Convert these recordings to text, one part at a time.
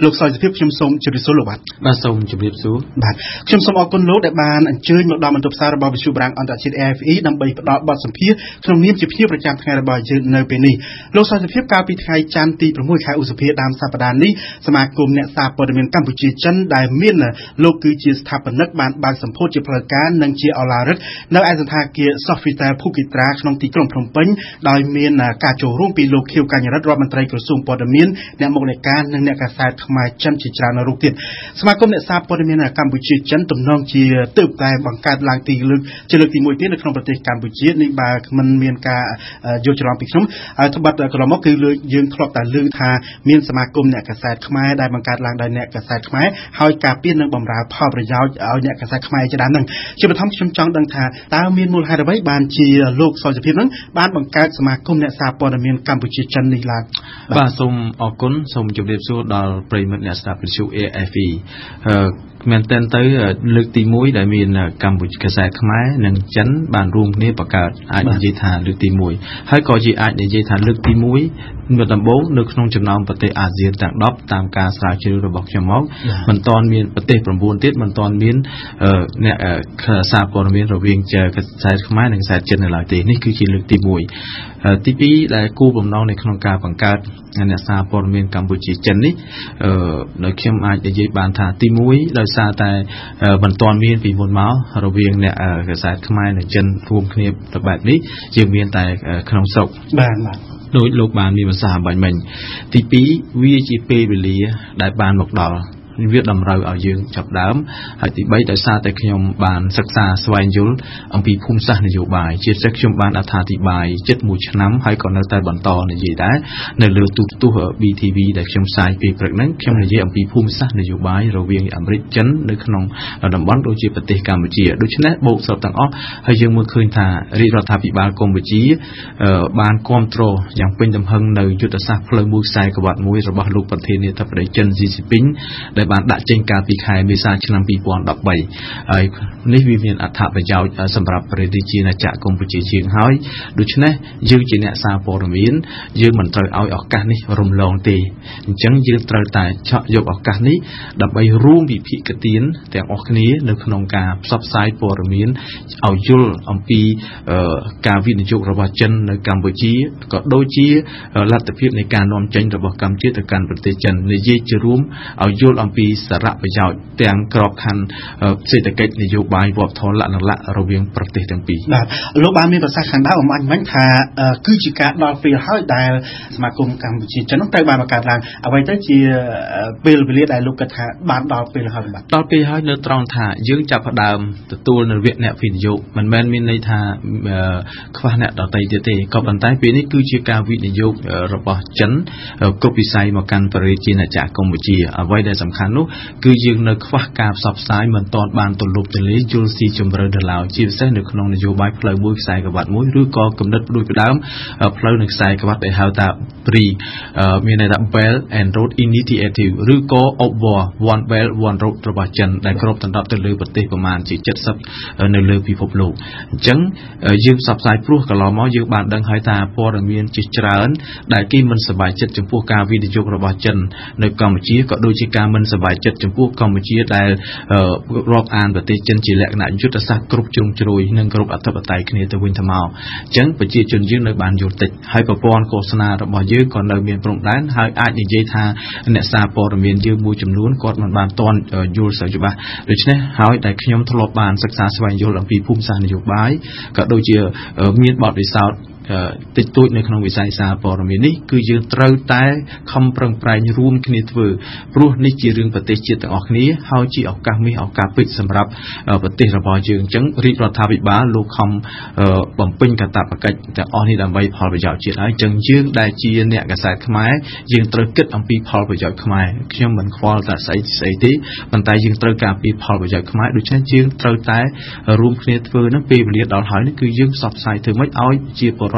លោកសោយសុភាពខ្ញុំសូមជម្រាបសួរលោកបាទសូមជម្រាបសួរបាទខ្ញុំសូមអរគុណលោកដែលបានអញ្ជើញមកដល់បន្ទប់ផ្សាយរបស់វិទ្យុបារាំងអន្តរជាតិ AFE ដើម្បីផ្ដល់បទសម្ភាសន៍ក្នុងនាមជាភ្ញៀវប្រចាំថ្ងៃរបស់យើងនៅពេលនេះលោកសោយសុភាពកាលពីថ្ងៃច័ន្ទទី6ខែឧសភាដើមសប្តាហ៍នេះសមាគមអ្នកសារព័ត៌មានកម្ពុជាចិនដែលមានលោកគឺជាស្ថាបនិកបានបើកសម្ពោធជាផ្លូវការនិងជាអឡារឹកនៅឯសន្តាគារ Sofitel Phukitra ក្នុងទីក្រុងភ្នំពេញដោយមានការចូលរួមពីលោកខៀវកញ្ញរិទ្ធរដ្ឋមន្ត្រីក្រសួងព័ត៌មានអ្នកមុខនៃការនិងអ្នកកាសែតខ្មែរចិនជាច្រើនរូបទៀតសមាគមអ្នកសារព័ត៌មានកម្ពុជាចិនទំនងជាទើបតែបង្កើតឡើងទីលើកទី1ទៀតនៅក្នុងប្រទេសកម្ពុជានេះបើមិនមានការយល់ច្រឡំពីខ្ញុំត្បិតកន្លងមកគឺយើងធ្លាប់តែលើកថាមានសមាគមអ្នកកាសែតខ្មែរដែលបង្កើតឡើងដោយអ្នកកាសែតខ្មែរហើយការពារនិងបម្រើផលប្រយោជន៍ឲ្យអ្នកកាសែតខ្មែរជាដើមហ្នឹងជាបឋមខ្ញុំចង់ដឹងថាតើមានមូលហេតុអ្វីបានជាលោកសោយសុភាពហ្នឹងបានបង្កើតសមាគមអ្នកសារព័ត៌មានកម្ពុជាចិននេះឡើងបាទសូមអរគុណសូមជម្រាបសួរដល់ប្រិយមិត្តអ្នកស្ដាប់វិទ្យុ AFE មែនតើទៅលើកទី1ដែលមានកម្ពុជាកាសែតខ្មែរនិងចិនបានរួមគ្នាបង្កើតអាចនិយាយថាលើកទី1ហើយក៏ជាអាចនិយាយថាលើកទី1នៅដំបូងនៅក្នុងចំណោមប្រទេសអាស៊ានទាំង10តាមការស្រាវជ្រាវរបស់ខ្ញុំមកមិនទាន់មានប្រទេស9ទៀតមិនទាន់មានអ្នកសារព័ត៌មានរវាងកាសែតខ្មែរនិងកាសែតចិននៅឡើយទេនេះគឺជាលើកទី1ទី2ដែលគោលបំណងនៅក្នុងការបង្កើតអ្នកសារព័ត៌មានកម្ពុជាចិននេះនៅខ្ញុំអាចនិយាយបានថាទី1ដោយសារតែមិនទាន់មានពីមុនមករវាងអ្នកកាសែតខ្មែរនិងចិនរួមគ្នាបែបនេះយើងមានតែក្នុងស្រុកបាទដោយលោកបានមានភាសាបាញ់មិញទី2វាជាពេលវេលាដែលបានមកដល់វាតម្រូវឲ្យយើងចាប់ដើមហើយទី3ដោយសារតែខ្ញុំបានសិក្សាស្វែងយល់អំពីភូមិសាស្ត្រនយោបាយជាពិសេសខ្ញុំបានអត្ថាធិប្បាយជិត1ឆ្នាំហើយក៏នៅតែបន្តនិយាយដែរនៅលើទូរទស្សន៍ BTV ដែលខ្ញុំផ្សាយពេលព្រឹកហ្នឹងខ្ញុំនិយាយអំពីភូមិសាស្ត្រនយោបាយរវាងអាមេរិកចិននៅក្នុងតំបន់ដូចជាប្រទេសកម្ពុជាដូច្នេះបូកសរុបទាំងអស់ហើយយើងមើលឃើញថារាជរដ្ឋាភិបាលកម្ពុជាបានគ្រប់គ្រងយ៉ាងពេញទំហឹងនៅយុទ្ធសាស្ត្រផ្លូវមួយខ្សែក្រវ៉ាត់មួយរបស់លោកប្រធានាធិបតីចិនស៊ីជីពីងដែលបានដាក់ចេញកាលពីខែមេសាឆ្នាំ2013ហើយនេះវាមានអត្ថប្រយោជន៍សម្រាប់ប្រទេសជាណាចក្រកម្ពុជាជាងហើយដូច្នេះយើងជាអ្នកសារព័ត៌មានយើងមិនត្រូវឲ្យឱកាសនេះរំលងទេអញ្ចឹងយើងត្រូវតែឆក់យកឱកាសនេះដើម្បីរួមវិភាគទានទាំងអស់គ្នានៅក្នុងការផ្សព្វផ្សាយព័ត៌មានឲ្យយល់អំពីការវិនិយោគរបស់ចិននៅកម្ពុជាក៏ដូចជាលទ្ធភាពនៃការនាំចេញរបស់កម្ពុជាទៅកាន់ប្រទេសចិននិយាយជារួមឲ្យយល់អំពីសារៈប្រយោជន៍ទាំងក្របខ័ណ្ឌសេដ្ឋកិច្ចនយោបាយវប្បធម៌លក្ខណៈរវាងប្រទេសទាំងពីរបាទលោកបានមានប្រសាសន៍ខាងដើមអំបញ្ញថាគឺជាការដល់ពេលហើយដែលសមាគមកម្ពុជាចិននោះត្រូវបានបង្កើតឡើងអ្វីទៅជាពេលវេលាដែលលោកគិតថាបានដល់ពេលហើយបាទដល់ពេលហើយនៅត្រង់ថាយើងចាប់ផ្ដើមទទួលនៅវគ្គអ្នកវិនិយោគមិនមែនមានន័យថាខ្វះអ្នកដទៃទៀតទេក៏ប៉ុន្តែពេលនេះគឺជាការវិនិយោគរបស់ចិនគ្រប់វិស័យមកកាន់ប្រទេសជាណាចក្រកម្ពុជាអ្វីដែលសំខាន់នោះគឺយើងនៅខ្វះការផ្សព្វផ្សាយមិនទាន់បានទូលំទូលាយយល់ស៊ីជម្រៅដល់ឡើយជាពិសេសនៅក្នុងនយោបាយផ្លូវមួយខ្សែក្រវ៉ាត់មួយឬក៏គំនិតដូចពីដើមផ្លូវនៅខ្សែក្រវ៉ាត់ដែលហៅថា BRI មានន័យថា Belt and Road Initiative ឬក៏ OBOR One Belt One Road របស់ចិនដែលគ្របដណ្ដប់ទៅលើប្រទេសប្រមាណជា70នៅលើពិភពលោកអញ្ចឹងយើងផ្សព្វផ្សាយព្រោះកន្លងមកយើងបានដឹងហើយថាព័ត៌មានជាច្រើនដែលគេមិនសប្បាយចិត្តចំពោះការវិនិយោគរបស់ចិននៅកម្ពុជាក៏ដូចជាការមិនសប្បាយចិត្តចំពោះកម្ពុជាដែលរាប់អានប្រទេសចិនជាលក្ខណៈយុទ្ធសាស្ត្រគ្រប់ជ្រុងជ្រោយនិងគ្រប់អធិបតេយ្យគ្នាទៅវិញទៅមកអញ្ចឹងប្រជាជនយើងនៅបានយល់តិចហើយប្រព័ន្ធឃោសនារបស់យើងក៏នៅមានព្រំដែនហើយអាចនិយាយថាអ្នកសារព័ត៌មានយើងមួយចំនួនគាត់មិនបានទាន់យល់សូវច្បាស់ដូច្នេះហើយតែខ្ញុំធ្លាប់បានសិក្សាស្វែងយល់អំពីភូមិសាស្ត្រនយោបាយក៏ដូចជាមានបទពិសោធន៍តិចតួចនៅក្នុងវិស័យសារព័ត៌មាននេះគឺយើងត្រូវតែខំប្រឹងប្រែងរួមគ្នាធ្វើព្រោះនេះជារឿងប្រទេសជាតិទាំងអស់គ្នាហើយជាឱកាសមាសឱកាសពេជ្រសម្រាប់ប្រទេសរបស់យើងអញ្ចឹងរាជរដ្ឋាភិបាលលោកខំបំពេញកាតព្វកិច្ចទាំងអស់នេះដើម្បីផលប្រយោជន៍ជាតិហើយអញ្ចឹងយើងដែលជាអ្នកកាសែតខ្មែរយើងត្រូវគិតអំពីផលប្រយោជន៍ខ្មែរខ្ញុំមិនខ្វល់តែស្អីទេប៉ុន្តែយើងត្រូវការពីផលប្រយោជន៍ខ្មែរដូច្នេះយើងត្រូវតែរួមគ្នាធ្វើនឹងពេលវេលាដល់ហើយនេះគឺយើងផ្សព្វផ្សាយធ្វើម៉េចឲ្យជាពលរដ្ឋ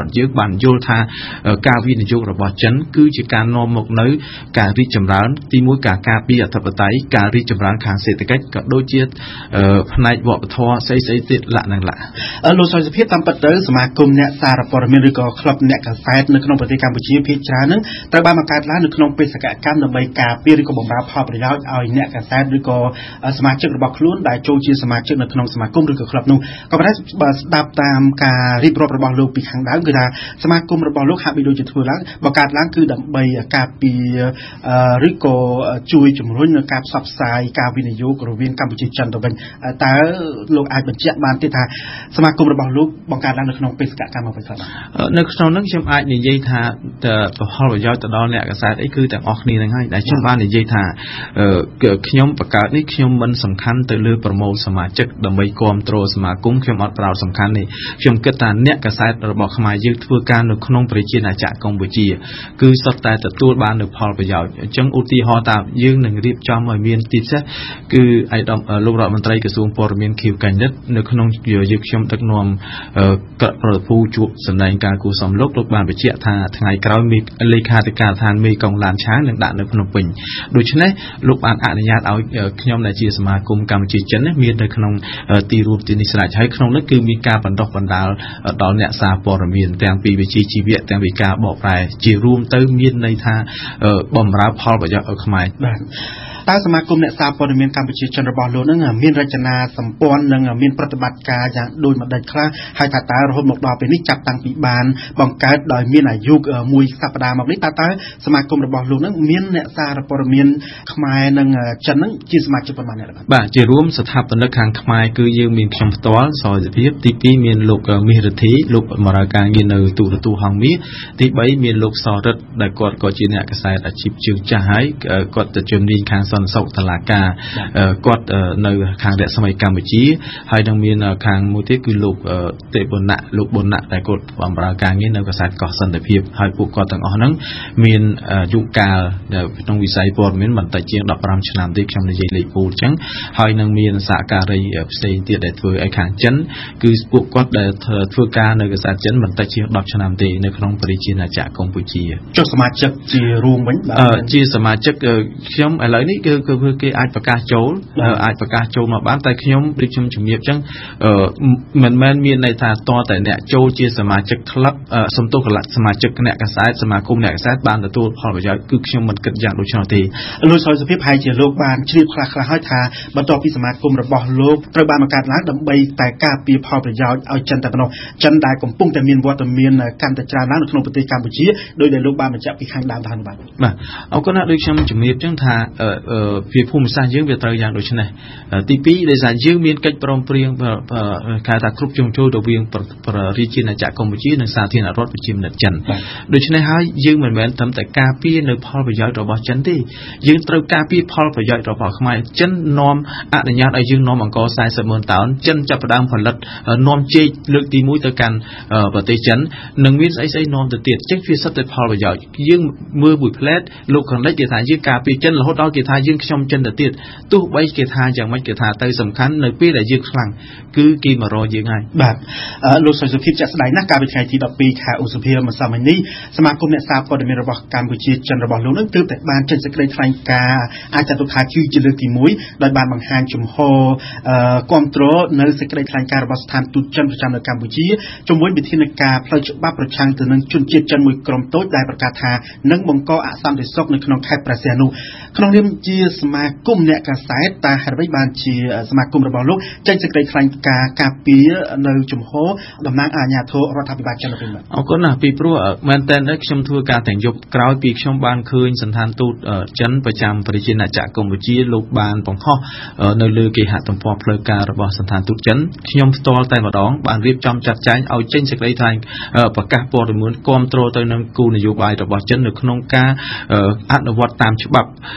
រដ្ឋយើងបានយល់ថាការវិនិយោគរបស់ចិនគឺជាការនាំមកនៅការរីកចម្រើនទីមួយការពីអធិបតេយ្យការរីកចម្រើនខាងសេដ្ឋកិច្ចក៏ដូចជាផ្នែកវប្បធម៌ស្អីទៀតលក្ខណៈលោកសន្តិភាពតាមពិតទៅសមាគមអ្នកសារព័ត៌មានឬក៏ក្លឹបអ្នកកាសែតនៅក្នុងប្រទេសកម្ពុជាភាគច្រើននឹងត្រូវបានបង្កើតឡើងនៅក្នុងបេសកកម្មដើម្បីការពារឬក៏បម្រើផលប្រយោជន៍ឲ្យអ្នកកាសែតឬក៏សមាជិករបស់ខ្លួនដែលចូលជាសមាជិកនៅក្នុងសមាគមឬក៏ក្លឹបនោះក៏ប៉ុន្តែបើស្ដាប់តាមការរៀបរាប់របស់លោកពីខាងដើមគឺថាសមាគមរបស់លោកហាក់បីដូចជាធ្វើឡើងបង្កើតឡើងគឺដើម្បីការពារឬក៏ជួយជំរុញនៅការផ្សព្វផ្សាយការវិនិយោគរវាងកម្ពុជាចិនទៅវិញតើលោកអាចបញ្ជាក់បានទេថាសមាគមរបស់លោកបង្កើតឡើងនៅក្នុងបេសកកម្មអ្វីខ្លះនៅក្នុងនោះខ្ញុំអាចនិយាយថាផលប្រយោជន៍ទៅដល់អ្នកកាសែតអីគឺទាំងអស់គ្នានឹងហើយដែលខ្ញុំបាននិយាយថាខ្ញុំបង្កើតនេះខ្ញុំមិនសំខាន់ទៅលើប្រមូលសមាជិកដើម្បីគ្រប់គ្រងសមាគមខ្ញុំអត់ប្រោតសំខាន់នេះខ្ញុំគិតថាអ្នកកាសែតរបស់ខ្មែរយើងធ្វើការនៅក្នុងប្រជាណាចក្រកម្ពុជាគឺសុទ្ធតែទទួលបាននូវផលប្រយោជន៍អញ្ចឹងឧទាហរណ៍ថាយើងនឹងរៀបចំឲ្យមានទីផ្សារគឺឯកឧត្តមលោករដ្ឋមន្ត្រីក្រសួងព័ត៌មានខៀវកញ្ញិតនៅក្នុងយើងខ្ញុំដឹកនាំប្រពូជួបសម្ដែងការគូសំលោកបានបញ្ជាក់ថាថ្ងៃក្រោយមានលេខាធិការឋានមេកុងឡានឆាងនឹងដាក់នៅភ្នំពេញដូច្នេះលោកបានអនុញ្ញាតឲ្យខ្ញុំដែលជាសមាគមកម្ពុជាចិនមាននៅក្នុងទីរួមទីនេះស្រេចហើយក្នុងនោះគឺមានការបណ្ដុះបណ្ដាលដល់អ្នកសារព័ត៌មានទាំងពីវិជ្ជាជីវៈទាំងពីការបកប្រែជារួមទៅមានន័យថាបម្រើផលប្រយោជន៍ឲ្យខ្មែរបាទតើសមាគមអ្នកសារព័ត៌មានកម្ពុជាចិនរបស់លោកនឹងមានរចនាសម្ព័ន្ធនិងមានប្រតិបត្តិការយ៉ាងដូចម្ដេចខ្លះហើយថាតើរហូតមកដល់ពេលនេះចាប់តាំងពីបានបង្កើតដោយមានអាយុមួយសប្តាហ៍មកនេះតើសមាគមរបស់លោកនឹងមានអ្នកសារព័ត៌មានខ្មែរនិងចិននឹងជាសមាជិកប៉ុន្មានអ្នកបាទជារួមស្ថាបនិកខាងខ្មែរគឺយើងមានខ្ញុំផ្ទាល់សោយភាពទី2មានលោកមាសរិទ្ធីលោកបម្រើការងារនៅទូរទស្សន៍ហងមាសទី3មានលោកសរិទ្ធដែលគាត់ក៏ជាអ្នកកាសែតអាជីពជើងចាស់ហើយគាត់ទៅជំនាញខាងសន្តិសុខតុលាការគាត់នៅខាងរស្មីកម្ពុជាហើយនឹងមានខាងមួយទៀតគឺលោកទេបុណៈលោកបុណៈដែលគាត់បម្រើការងារនៅកាសែតកោះសន្តិភាពហើយពួកគាត់ទាំងអស់ហ្នឹងមានអាយុកាលក្នុងវិស័យព័ត៌មានមិនតិចជាង15ឆ្នាំទេខ្ញុំនិយាយលេខពូលអញ្ចឹងហើយនឹងមានសហការីផ្សេងទៀតដែលធ្វើឲ្យខាងចិនគឺពួកគាត់ដែលធ្វើការនៅកាសែតចិនមិនតិចជាង10ឆ្នាំទេនៅក្នុងប្រជាណាចក្រកម្ពុជាចុះសមាជិកជារួមវិញជាសមាជិកខ្ញុំឥឡូវនេះគឺគេអាចប្រកាសចូលមកបានតែខ្ញុំដូចខ្ញុំជំរាបអញ្ចឹងមិនមែនមានន័យថាតតែអ្នកចូលជាសមាជិកក្លឹបសំទោសសមាជិកអ្នកកាសែតសមាគមអ្នកកាសែតបានទទួលផលប្រយោជន៍គឺខ្ញុំមិនគិតយ៉ាងដូច្នោះទេលោកសោយសុភាពហើយជាលោកបានជ្រាបខ្លះហើយថាបន្ទាប់ពីសមាគមរបស់លោកត្រូវបានបង្កើតឡើងដើម្បីតែការពារផលប្រយោជន៍ឲ្យចិនតែប៉ុណ្ណោះចិនដែលកំពុងតែមានវត្តមានកាន់តែច្រើនឡើងនៅក្នុងប្រទេសកម្ពុជាដោយដែលលោកបានបញ្ជាក់ពីខាងដើមថាបាទអរគុណណាស់ដូចខ្ញុំជំរាបអញ្ចឹងថាពីភូមិសាស្ត្រយើងវាត្រូវយ៉ាងដូចនេះទី2ដោយសារយើងមានកិច្ចព្រមព្រៀងគេថាគ្រប់ជ្រុងជ្រោយរវាងប្រជាណាចក្រកម្ពុជានិងសាធារណរដ្ឋប្រជាមានិតចិនដូច្នេះហើយយើងមិនមែនត្រឹមតែការពារនៅផលប្រយោជន៍របស់ចិនទេយើងត្រូវការពារផលប្រយោជន៍របស់ខ្មែរចិននាំអនុញ្ញាតឲ្យយើងនាំអង្គរ40,000តោនចិនចាប់ផ្ដើមផលិតនាំចេកលើកទី1ទៅកាន់ប្រទេសចិននិងមានស្អីនាំទៅទៀតចឹងវាសិតតែផលប្រយោជន៍យើងមើលមួយផ្លែតលោកខាងលិចគេថាយើងការពារចិនរហូតដល់គេថាយើងខ្ញុំចិនទៅទៀតទោះបីគេថាយ៉ាងម៉េចគេថាទៅសំខាន់នៅពេលដែលយើងខ្លាំងគឺគេមករកយើងហើយបាទលោកសុភាពចាក់ស្ដែងណាស់កាលពីថ្ងៃទី12ខែឧសភាម្សិលមិញនេះសមាគមអ្នកសារព័ត៌មានរបស់កម្ពុជាចិនរបស់លោកនឹងទើបតែបានចេញសេចក្តីថ្លែងការណ៍អាចចាត់ទុកថាគឺជាលើកទី1ដោយបានបង្ហាញជំហរគ្រប់គ្រងនៅសេចក្តីថ្លែងការណ៍របស់ស្ថានទូតចិនប្រចាំនៅកម្ពុជាជាមួយវិធានការផ្លូវច្បាប់ប្រឆាំងទៅនឹងជនជាតិចិនមួយក្រុមតូចដែលប្រកាសថានឹងបង្កអសន្តិសុខនៅក្នុងខេត្តព្រះសីហនុក្នុងនាមជាសមាគមអ្នកកាសែតតើហេតុអ្វីបានជាសមាគមរបស់លោកចេញសេចក្តីថ្លែងការណ៍ការពារនៅជំហរតំណាងអាជ្ញាធររដ្ឋាភិបាលចិនវិញអរគុណណាស់ពីព្រោះមែនតើខ្ញុំធ្វើការទាំងយប់ក្រោយពីខ្ញុំបានឃើញសន្តានទូតចិនប្រចាំប្រជាណាចក្រកម្ពុជាលោកបានបង្ហោះនៅលើគេហទំព័រផ្លូវការរបស់សន្តានទូតចិនខ្ញុំផ្ទាល់តែម្ដងបានរៀបចំចាត់ចែងឲ្យចេញសេចក្តីថ្លែងប្រកាសព័ត៌មានគាំទ្រទៅនឹងគោលនយោបាយរបស់ចិននៅក្នុងការអនុវត្តតាមច្បាប់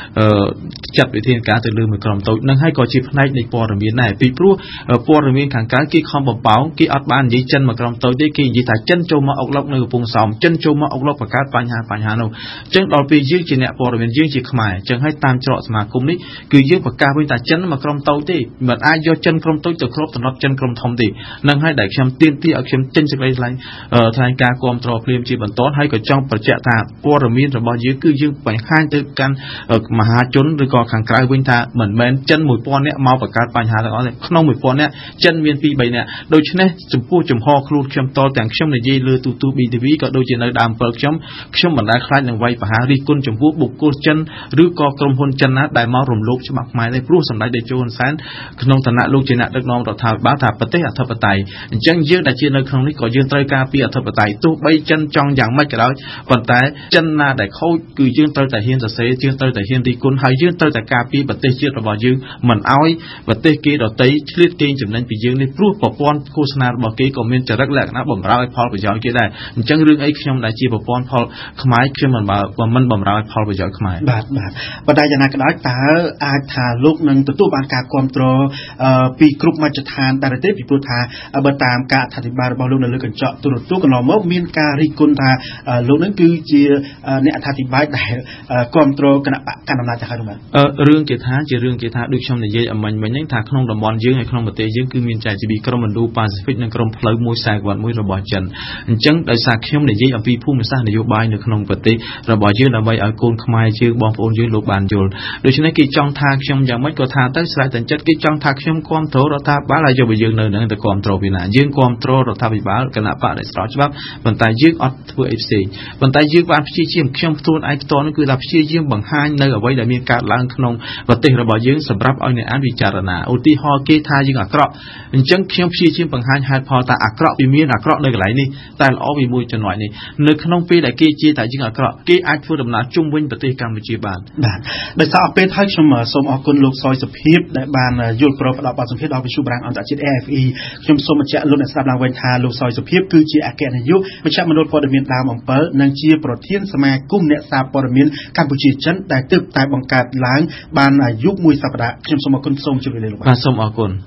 จัดวิธีการទៅលើមួយក្រុមតូចនឹងហើយក៏ជាផ្នែកនៃព័ត៌មានដែរពីព្រោះព័ត៌មានខាងក្រៅគេខំបបោគេអត់បាននិយាយចិនមួយក្រុមតូចទេគេនិយាយថាចិនចូលមកអុកឡុកនៅកំពង់សោមចិនចូលមកអុកឡុកបង្កើតបញ្ហានោះអញ្ចឹងដល់ពេលយើងជាអ្នកព័ត៌មានយើងជាខ្មែរអញ្ចឹងហើយតាមច្រកសមាគមនេះគឺយើងប្រកាសវិញថាចិនមកក្រុមតូចទេមិនអាចយកចិនក្រុមតូចទៅគ្របតំណត់ចិនក្រុមធំទេនឹងហើយដែលខ្ញុំទាមទារឲ្យខ្ញុំចេញសេចក្តីថ្លែងការណ៍គាំទ្រភ្លាមជាបន្តហើយក៏ចង់បញ្ជាក់ថាព័ត៌មានរបស់យើងគឺយើងបង្ហាញទៅកាន់មហាជនឬក៏ខាងក្រៅវិញថាមិនមែនចិន 1000 នាក់មកបង្កើតបញ្ហាទាំងអស់ទេក្នុង 1000 នាក់ចិនមាន 2-3 នាក់ដូច្នេះចំពោះចំហខ្លួនខ្ញុំតទាំងខ្ញុំនិយាយលើទូទូ BTV ក៏ដូចជានៅដើម7ខ្ញុំមិនដែលខ្លាចនឹងវាយប្រហាររិះគន់ចំពោះបុគ្គលចិនឬក៏ក្រុមហ៊ុនចិនណាដែលមករំលោភច្បាប់ខ្មែរទេព្រោះសម្ដេចតេជោហ៊ុនសែនក្នុងឋានៈលោកជាអ្នកដឹកនាំរដ្ឋាភិបាលថាប្រទេសអធិបតេយ្យអញ្ចឹងយើងដែលជានៅក្នុងនេះក៏យើងត្រូវការពីអធិបតេយ្យទោះបីចិនចង់យ៉ាងម៉េចក៏ដោយប៉ុន្តែចិនណាដែលខូចគឺយើងត្រូវតែហ៊ានសរសេរយើងត្រូវតែហ៊ានរិះគន់ហើយយើងត្រូវតែការពារប្រទេសជាតិរបស់យើងមិនឲ្យប្រទេសគេដទៃឆ្លៀតកេងចំណេញពីយើងនេះព្រោះប្រព័ន្ធឃោសនារបស់គេក៏មានចរិតលក្ខណៈបំរើឲ្យផលប្រយោជន៍គេដែរអញ្ចឹងរឿងអីខ្ញុំដែលជាប្រព័ន្ធផលខ្មែរខ្ញុំមិនបំរើឲ្យផលប្រយោជន៍ខ្មែរបាទប៉ុន្តែយ៉ាងណាក៏ដោយតើអាចថាលោកនឹងទទួលបានការគ្រប់គ្រងពីគ្រប់មជ្ឈដ្ឋានដែរទេពីព្រោះថាបើតាមការអធិប្បាយរបស់លោកនៅលើកញ្ចក់ទូរទស្សន៍កន្លងមកមានការរិះគន់ថាលោកនឹងគឺជាអ្នកអធិប្បាយដែលគ្រប់គ្រងគណៈបកកណ្ដាលអំណាចទៅហើយបាទរឿងគេថាដូចខ្ញុំនិយាយអមិញវិញហ្នឹងថាក្នុងតំបន់យើងហើយក្នុងប្រទេសយើងគឺមានចែកជាពីក្រុមឥណ្ឌូប៉ាស៊ីហ្វិកនិងក្រុមផ្លូវមួយខ្សែក្បាត់មួយរបស់ចិនអញ្ចឹងដោយសារខ្ញុំនិយាយអំពីភូមិសាស្ត្រនយោបាយនៅក្នុងប្រទេសរបស់យើងដើម្បីឲ្យកូនខ្មែរយើងបងប្អូនយើងលោកបានយល់ដូច្នេះគេចង់ថាខ្ញុំយ៉ាងម៉េចក៏ថាទៅស្រេចតែចិត្តគេចង់ថាខ្ញុំគ្រប់គ្រងរដ្ឋាភិបាលហើយយកយើងនៅនឹងទៅគ្រប់គ្រងពីណាយើងគ្រប់គ្រងរដ្ឋាភិបាលគណៈបកដែលស្របច្បាប់ប៉ុន្តែយើងអត់ធ្វើអីផ្សេងប៉ុន្តែយើងបានព្យាយាមខ្ញុំខ្លួនឯងផ្ទាល់នោះគឺថាព្យាយាមបង្ហាញនៅអ្វីដែលមានកើតឡើងក្នុងប្រទេសរបស់យើងសម្រាប់ឲ្យអ្នកអានពិចារណាឧទាហរណ៍គេថាយើងអាក្រក់អញ្ចឹងខ្ញុំព្យាយាមបង្ហាញហេតុផលថាអាក្រក់វាមានអាក្រក់នៅកន្លែងនេះតែល្អវាមួយចំណុចនេះនៅក្នុងពេលដែលគេជាថាយើងអាក្រក់គេអាចធ្វើដំណើរជុំវិញប្រទេសកម្ពុជាបានបាទដោយសារអពេលហើយខ្ញុំសូមអរគុណលោកសុយសុភាពដែលបានយល់ព្រមផ្ដល់បទសម្ភាសន៍ដល់វិទ្យុបារាំងអន្តរជាតិ AFE ខ្ញុំសូមបញ្ជាក់លោកអ្នកស្ដាប់ឡើងវិញថាលោកសុយសុភាពគឺជាអគ្គនាយកមជ្ឈមណ្ឌលព័ត៌មានដើមអំពិលនិងជាប្រធានសមាគមអ្នកសារព័ត៌មានកម្ពុជាចិនដែលទើបតែបង្កើតឡើងបានអាយុ1សប្តាហ៍ខ្ញុំសូមអរគុណសូមជម្រាបលាលោកបាទសូមអរគុណ